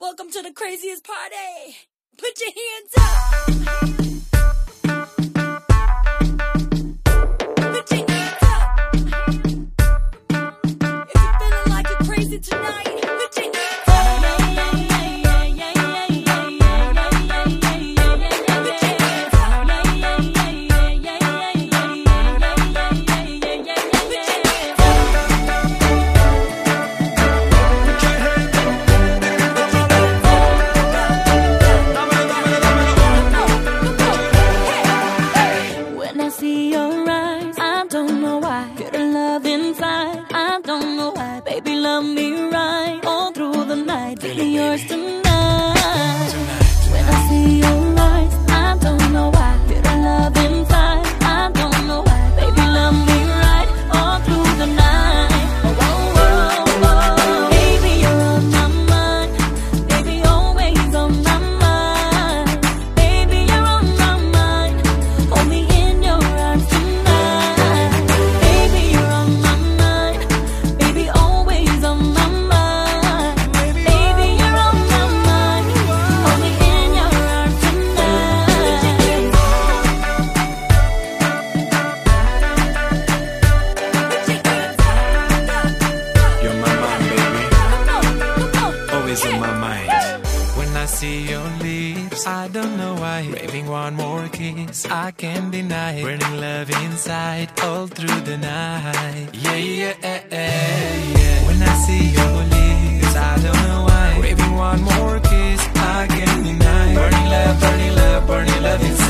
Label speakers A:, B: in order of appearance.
A: Welcome to the craziest party. Put your hands up. Put your hands up. If you're feeling like you're crazy tonight, put your hands up.
B: See your eyes, I don't know why. Feel the love inside, I don't know why. Baby, love me right all through the night. Baby, yours tonight. When I see your eyes, I don't know why. Feel the love inside, I don't know why. Baby, love me right all through the night. Oh, oh, oh, oh. Baby, you're on my mind. Baby, always on my mind. Baby, you're on my mind. Hold me in your arms tonight. Baby, you're on my mind. Baby, always on my mind. Baby, you're on my mind. Hold me in your arms tonight.
C: You're my mind, baby. Always in my mind. When I see your lips, I don't know why. Craving one more kiss, I can't deny. Burning love inside all through the night. Yeah, yeah, yeah. When I see your lips, I don't know why. Craving one more kiss, I can't deny. Burning love inside.